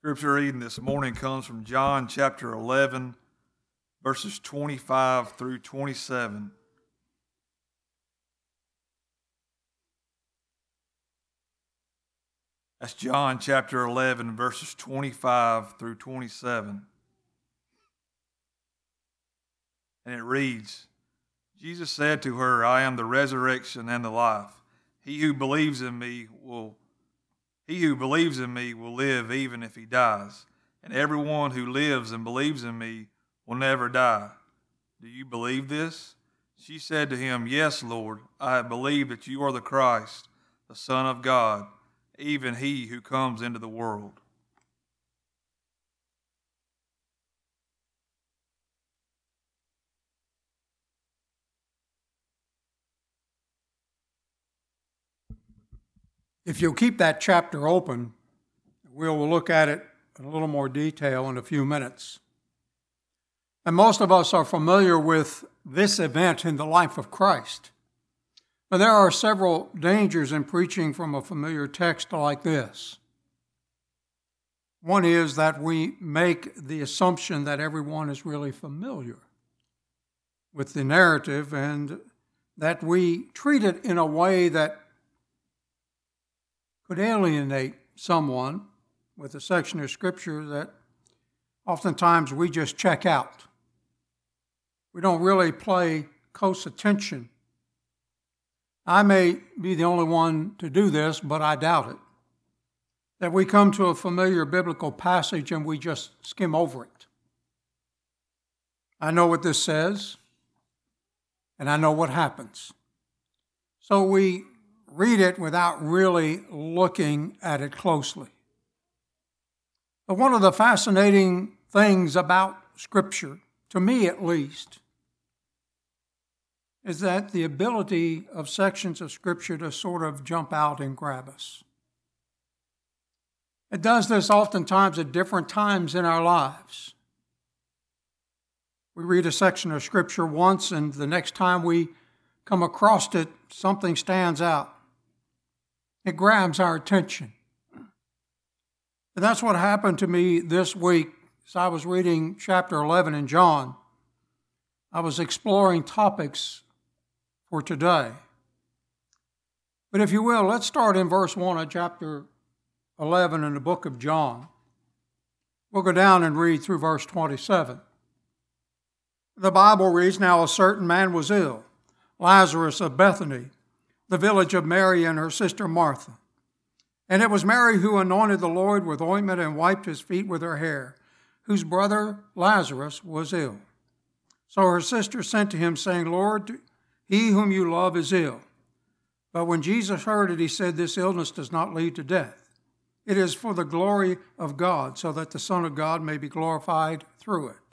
Scripture reading this morning comes from John chapter 11, verses 25 through 27. That's John chapter 11, verses 25 through 27. And it reads, Jesus said to her, I am the resurrection and the life. He who believes in me will live even if he dies. And everyone who lives and believes in me will never die. Do you believe this? She said to him, Yes, Lord, I have believed that you are the Christ, the Son of God, even he who comes into the world. If you'll keep that chapter open, we'll look at it in a little more detail in a few minutes. And most of us are familiar with this event in the life of Christ. But there are several dangers in preaching from a familiar text like this. One is that we make the assumption that everyone is really familiar with the narrative and that we treat it in a way that could alienate someone with a section of Scripture that oftentimes we just check out. We don't really pay close attention. I may be the only one to do this, but I doubt it. That we come to a familiar biblical passage and we just skim over it. I know what this says, and I know what happens. So we read it without really looking at it closely. But one of the fascinating things about Scripture, to me at least, is that the ability of sections of Scripture to sort of jump out and grab us. It does this oftentimes at different times in our lives. We read a section of Scripture once, and the next time we come across it, something stands out. It grabs our attention. And that's what happened to me this week as I was reading chapter 11 in John. I was exploring topics for today. But if you will, let's start in verse 1 of chapter 11 in the book of John. We'll go down and read through verse 27. The Bible reads, Now a certain man was ill, Lazarus of Bethany, the village of Mary and her sister Martha. And it was Mary who anointed the Lord with ointment and wiped his feet with her hair, whose brother Lazarus was ill. So her sister sent to him, saying, Lord, he whom you love is ill. But when Jesus heard it, he said, This illness does not lead to death. It is for the glory of God, so that the Son of God may be glorified through it.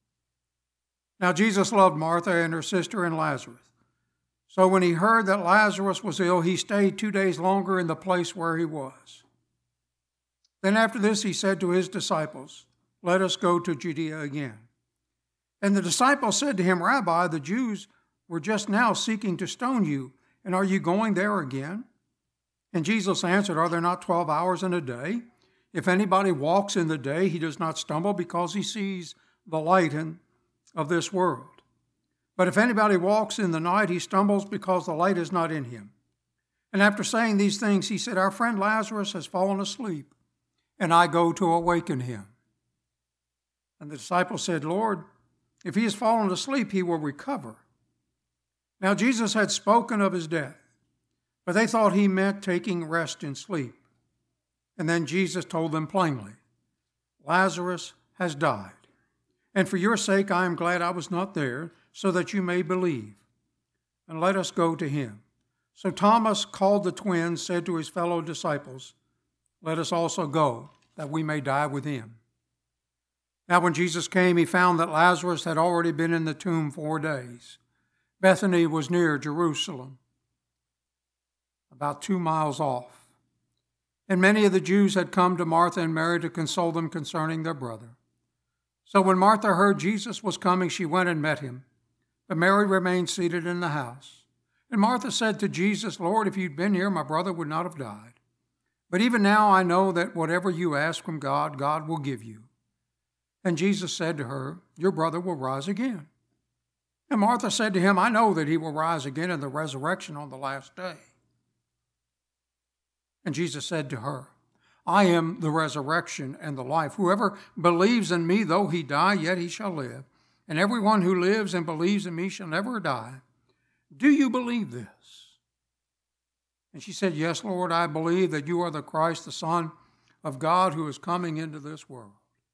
Now Jesus loved Martha and her sister and Lazarus. So when he heard that Lazarus was ill, he stayed 2 days longer in the place where he was. Then after this he said to his disciples, Let us go to Judea again. And the disciples said to him, Rabbi, the Jews were just now seeking to stone you, and are you going there again? And Jesus answered, Are there not 12 hours in a day? If anybody walks in the day, he does not stumble because he sees the light of this world. But if anybody walks in the night, he stumbles because the light is not in him. And after saying these things, he said, Our friend Lazarus has fallen asleep, and I go to awaken him. And the disciples said, Lord, if he has fallen asleep, he will recover. Now Jesus had spoken of his death, but they thought he meant taking rest in sleep. And then Jesus told them plainly, Lazarus has died. And for your sake I am glad I was not there, so that you may believe. And let us go to him. So Thomas, called the twin, said to his fellow disciples, Let us also go, that we may die with him. Now when Jesus came, he found that Lazarus had already been in the tomb 4 days. Bethany was near Jerusalem, about 2 miles off. And many of the Jews had come to Martha and Mary to console them concerning their brother. So when Martha heard Jesus was coming, she went and met him. But Mary remained seated in the house. And Martha said to Jesus, Lord, if you'd been here, my brother would not have died. But even now I know that whatever you ask from God, God will give you." And Jesus said to her, "Your brother will rise again." And Martha said to him, "I know that he will rise again in the resurrection on the last day." And Jesus said to her, "I am the resurrection and the life. Whoever believes in me, though he die, yet he shall live. And everyone who lives and believes in me shall never die. Do you believe this?" And she said, "Yes, Lord, I believe that you are the Christ, the Son of God, who is coming into this world."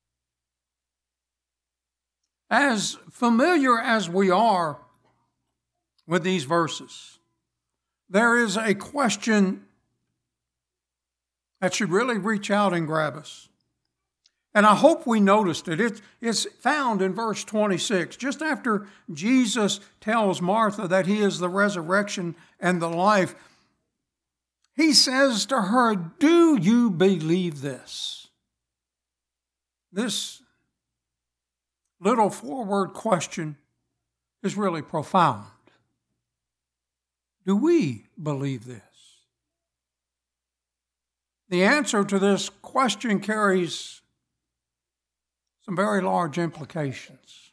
As familiar as we are with these verses, there is a question that should really reach out and grab us. And I hope we noticed it. It's found in verse 26, just after Jesus tells Martha that he is the resurrection and the life. He says to her, "Do you believe this?" This little four-word question is really profound. Do we believe this? The answer to this question carries some very large implications.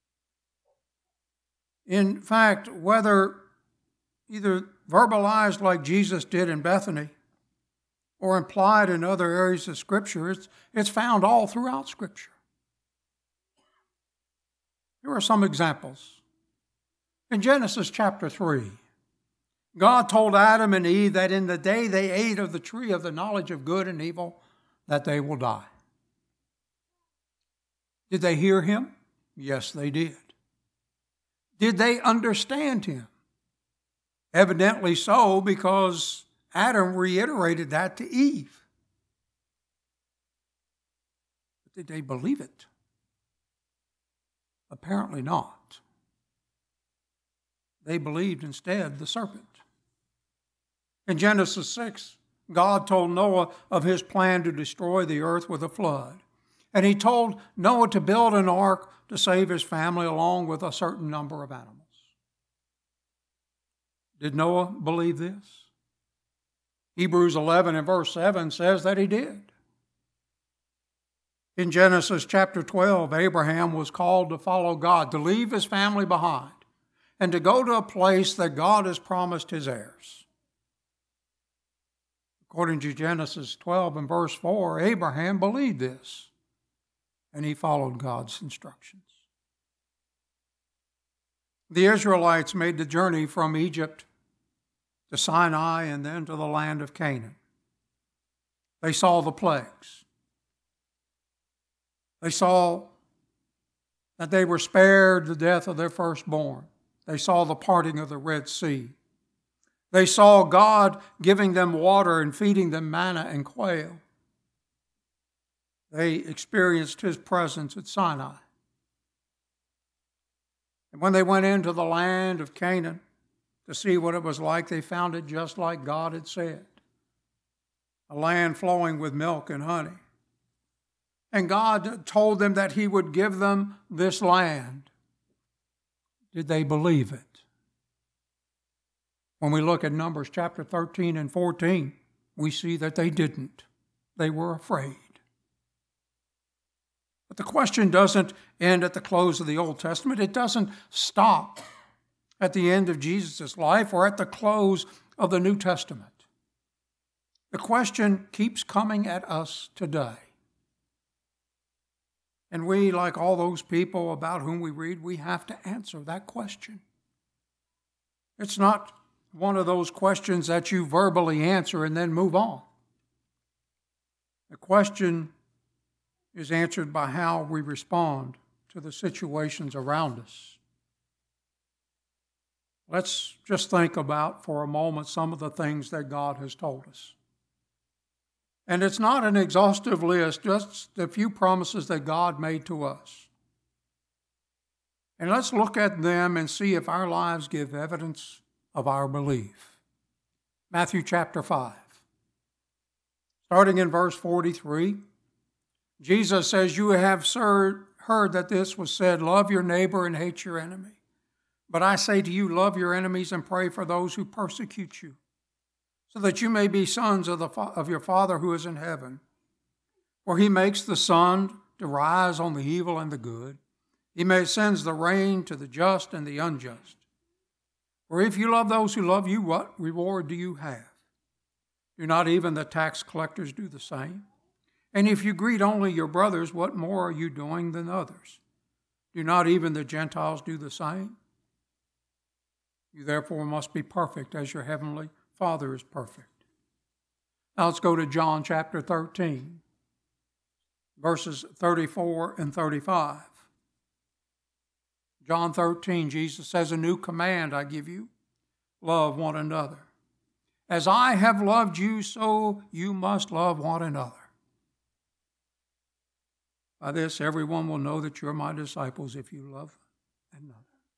In fact, whether either verbalized like Jesus did in Bethany or implied in other areas of Scripture, it's found all throughout Scripture. Here are some examples. In Genesis chapter 3, God told Adam and Eve that in the day they ate of the tree of the knowledge of good and evil, that they will die. Did they hear him? Yes, they did. Did they understand him? Evidently so, because Adam reiterated that to Eve. But did they believe it? Apparently not. They believed instead the serpent. In Genesis 6, God told Noah of his plan to destroy the earth with a flood. And he told Noah to build an ark to save his family along with a certain number of animals. Did Noah believe this? Hebrews 11 and verse 7 says that he did. In Genesis chapter 12, Abraham was called to follow God, to leave his family behind, and to go to a place that God has promised his heirs. According to Genesis 12 and verse 4, Abraham believed this, and he followed God's instructions. The Israelites made the journey from Egypt to Sinai and then to the land of Canaan. They saw the plagues. They saw that they were spared the death of their firstborn. They saw the parting of the Red Sea. They saw God giving them water and feeding them manna and quail. They experienced his presence at Sinai. And when they went into the land of Canaan to see what it was like, they found it just like God had said. A land flowing with milk and honey. And God told them that he would give them this land. Did they believe it? When we look at Numbers chapter 13 and 14, we see that they didn't. They were afraid. But the question doesn't end at the close of the Old Testament. It doesn't stop at the end of Jesus' life or at the close of the New Testament. The question keeps coming at us today. And we, like all those people about whom we read, we have to answer that question. It's not one of those questions that you verbally answer and then move on. The question is answered by how we respond to the situations around us. Let's just think about for a moment some of the things that God has told us. And it's not an exhaustive list, just a few promises that God made to us. And let's look at them and see if our lives give evidence of our belief. Matthew chapter 5. Starting in verse 43, Jesus says, "You have heard that this was said, love your neighbor and hate your enemy. But I say to you, love your enemies and pray for those who persecute you, so that you may be sons of your Father who is in heaven. For he makes the sun to rise on the evil and the good. He sends the rain to the just and the unjust. For if you love those who love you, what reward do you have? Do not even the tax collectors do the same? And if you greet only your brothers, what more are you doing than others? Do not even the Gentiles do the same? You therefore must be perfect as your heavenly Father is perfect. Now let's go to John chapter 13, verses 34 and 35. John 13, Jesus says, "A new command I give you, love one another. As I have loved you, so you must love one another. By this, everyone will know that you're my disciples if you love another."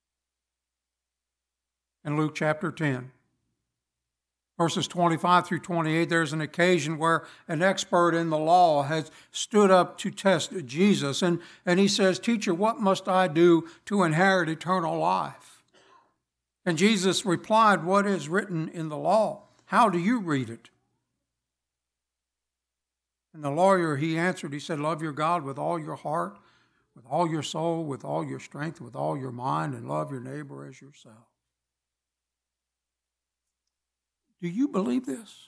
In Luke chapter 10, verses 25 through 28, there's an occasion where an expert in the law has stood up to test Jesus. And he says, "Teacher, what must I do to inherit eternal life?" And Jesus replied, "What is written in the law? How do you read it?" And the lawyer, he answered, he said, "Love your God with all your heart, with all your soul, with all your strength, with all your mind, and love your neighbor as yourself." Do you believe this?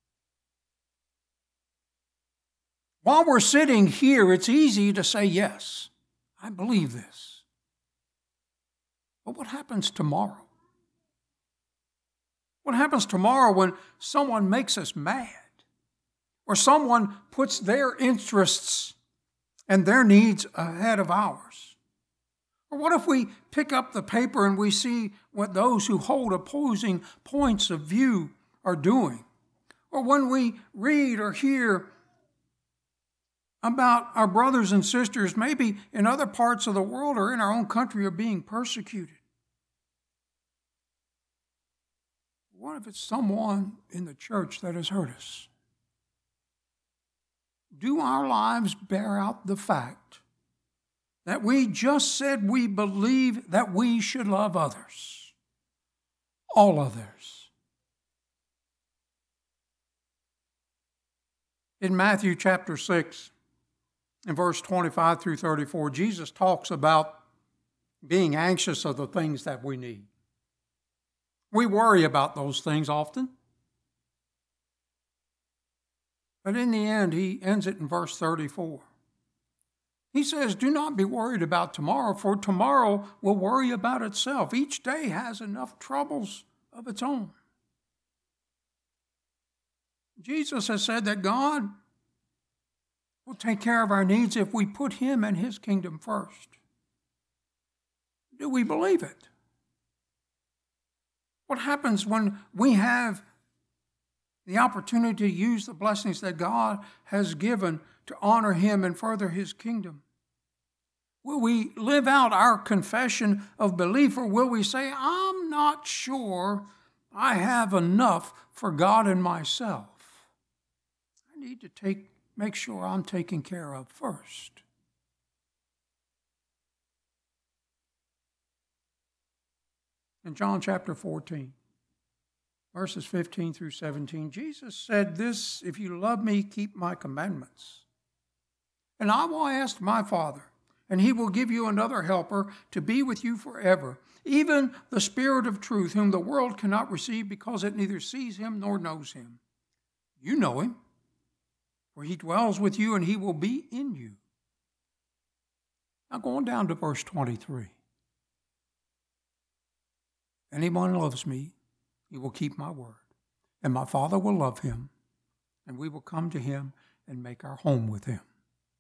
While we're sitting here, it's easy to say, yes, I believe this. But what happens tomorrow? What happens tomorrow when someone makes us mad? Or someone puts their interests and their needs ahead of ours? Or what if we pick up the paper and we see what those who hold opposing points of view are doing? Or when we read or hear about our brothers and sisters, maybe in other parts of the world or in our own country, are being persecuted? What if it's someone in the church that has hurt us? Do our lives bear out the fact that we just said we believe that we should love others, all others? In Matthew chapter 6, in verse 25 through 34, Jesus talks about being anxious of the things that we need. We worry about those things often. But in the end, he ends it in verse 34. He says, "Do not be worried about tomorrow, for tomorrow will worry about itself. Each day has enough troubles of its own." Jesus has said that God will take care of our needs if we put him and his kingdom first. Do we believe it? What happens when we have the opportunity to use the blessings that God has given to honor him and further his kingdom? Will we live out our confession of belief, or will we say, "I'm not sure I have enough for God and myself. I need to make sure I'm taken care of first"? In John chapter 14, verses 15 through 17, Jesus said this, "If you love me, keep my commandments. And I will ask my Father, and he will give you another helper to be with you forever, even the Spirit of truth, whom the world cannot receive because it neither sees him nor knows him. You know him, for he dwells with you and he will be in you." Now going down to verse 23. "Anyone who loves me, he will keep my word, and my Father will love him, and we will come to him and make our home with him."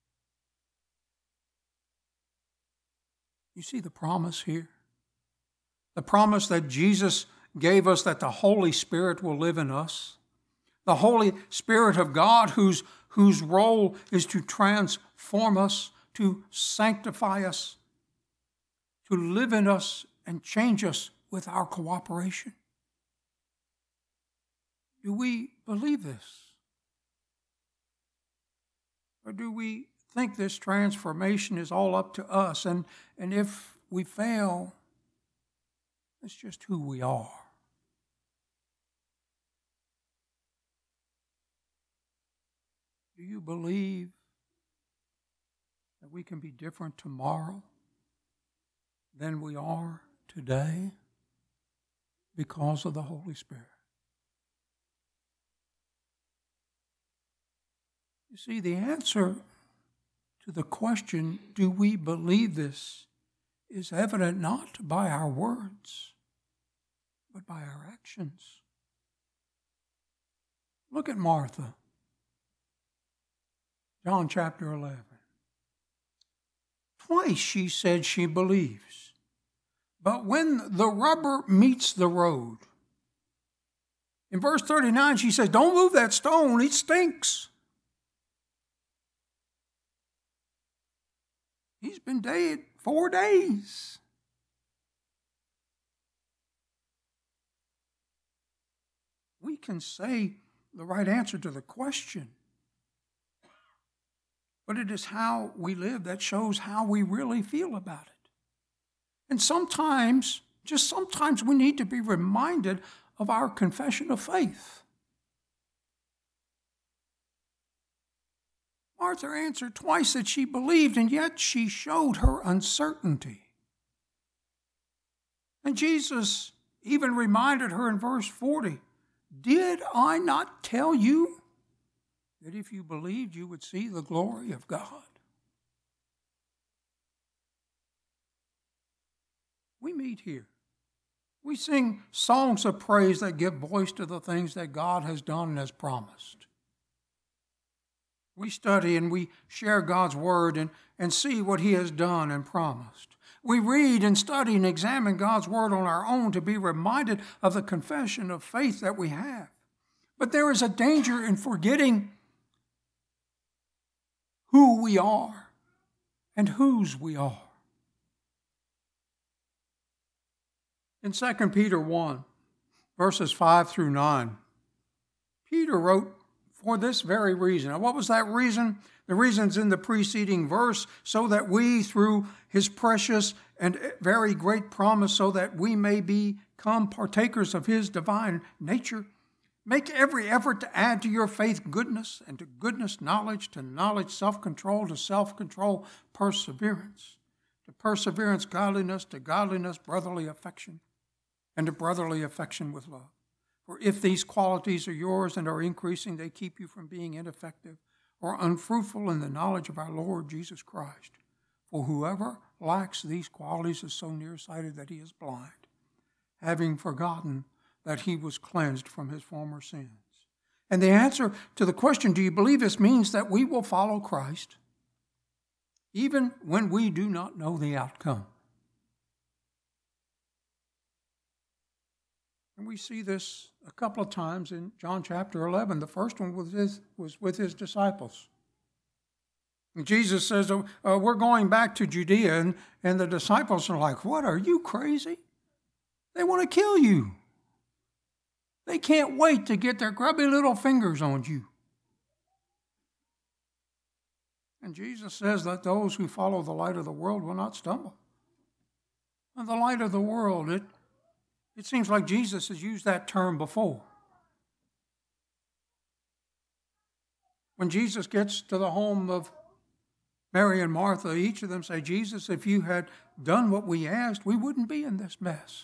You see the promise here? The promise that Jesus gave us, that the Holy Spirit will live in us. The Holy Spirit of God, whose role is to transform us, to sanctify us, to live in us and change us with our cooperation. Do we believe this? Or do we think this transformation is all up to us, and if we fail, it's just who we are? Do you believe that we can be different tomorrow than we are today because of the Holy Spirit? You see, the answer to the question, do we believe this, is evident not by our words, but by our actions. Look at Martha. John chapter 11. Twice she said she believes. But when the rubber meets the road, in verse 39 she says, don't move that stone, it stinks. He's been dead 4 days. We can say the right answer to the question, but it is how we live that shows how we really feel about it. And sometimes, just sometimes, we need to be reminded of our confession of faith. Martha answered twice that she believed, and yet she showed her uncertainty. And Jesus even reminded her in verse 40, did I not tell you that if you believed, you would see the glory of God? We meet here. We sing songs of praise that give voice to the things that God has done and has promised. We study and we share God's word and see what he has done and promised. We read and study and examine God's word on our own to be reminded of the confession of faith that we have. But there is a danger in forgetting who we are and whose we are. In 2 Peter 1, verses 5 through 9, Peter wrote, for this very reason. And what was that reason? The reason's in the preceding verse, so that we, through his precious and very great promise, so that we may become partakers of his divine nature, make every effort to add to your faith goodness, and to goodness knowledge, to knowledge self-control, to self-control perseverance, to perseverance godliness, to godliness brotherly affection, and to brotherly affection with love. For if these qualities are yours and are increasing, they keep you from being ineffective or unfruitful in the knowledge of our Lord Jesus Christ. For whoever lacks these qualities is so nearsighted that he is blind, having forgotten that he was cleansed from his former sins. And the answer to the question, do you believe this, means that we will follow Christ even when we do not know the outcome. And we see this a couple of times in John chapter 11. The first one was with his disciples. And Jesus says, we're going back to Judea, and the disciples are like, what, are you crazy? They want to kill you. They can't wait to get their grubby little fingers on you. And Jesus says that those who follow the light of the world will not stumble. And the light of the world, it seems like Jesus has used that term before. When Jesus gets to the home of Mary and Martha, each of them say, Jesus, if you had done what we asked, we wouldn't be in this mess.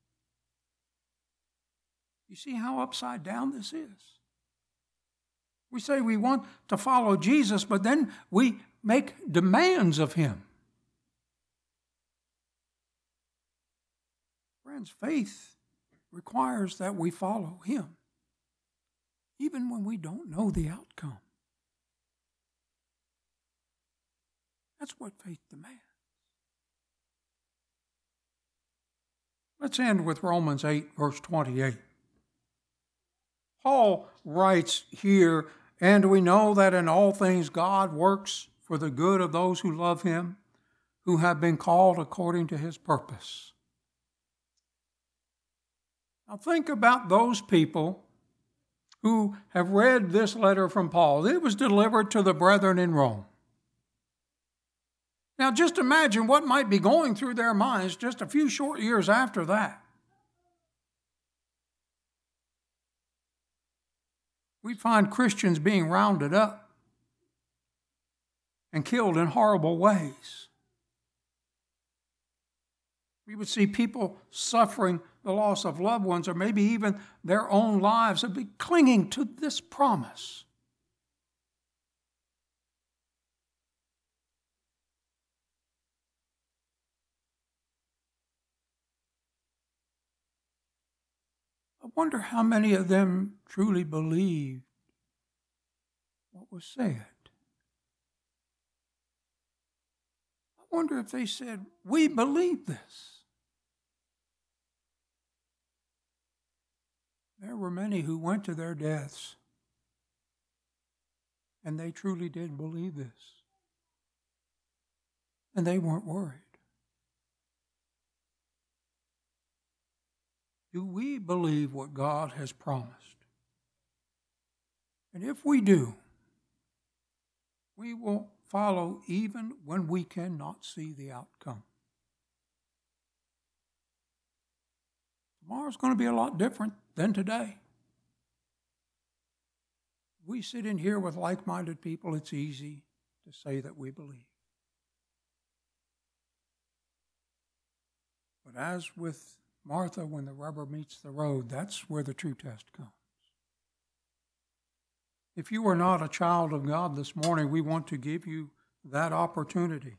You see how upside down this is? We say we want to follow Jesus, but then we make demands of him. Friends, faith requires that we follow him, even when we don't know the outcome. That's what faith demands. Let's end with Romans 8, verse 28. Paul writes here, and we know that in all things God works for the good of those who love him, who have been called according to his purpose. Now think about those people who have read this letter from Paul. It was delivered to the brethren in Rome. Now just imagine what might be going through their minds just a few short years after that. We find Christians being rounded up and killed in horrible ways. We would see people suffering the loss of loved ones or maybe even their own lives and be clinging to this promise. I wonder how many of them truly believed what was said. I wonder if they said, "We believe this." There were many who went to their deaths, and they truly did believe this. And they weren't worried. Do we believe what God has promised? And if we do, we will follow even when we cannot see the outcome. Tomorrow's going to be a lot different than today. We sit in here with like-minded people, it's easy to say that we believe. But as with Martha, when the rubber meets the road, that's where the true test comes. If you are not a child of God this morning, we want to give you that opportunity.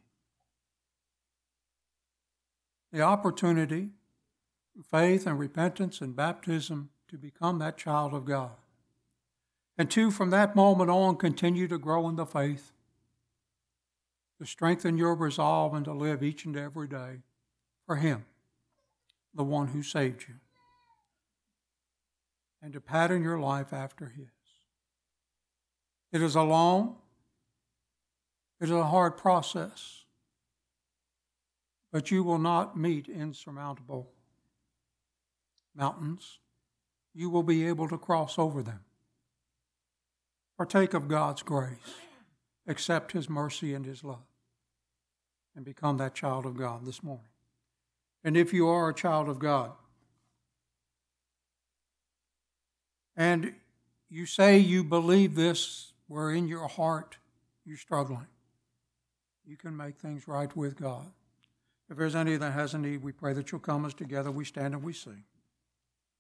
The opportunity, faith and repentance and baptism, to become that child of God. And two, from that moment on, continue to grow in the faith, to strengthen your resolve and to live each and every day for Him, the one who saved you, and to pattern your life after His. It is a long, it is a hard process, but you will not meet insurmountable mountains. You will be able to cross over them. Partake of God's grace, accept His mercy and His love, and become that child of God this morning. And if you are a child of God, and you say you believe this, where in your heart you're struggling, you can make things right with God. If there's any that has a need, we pray that you'll come as together we stand and we sing.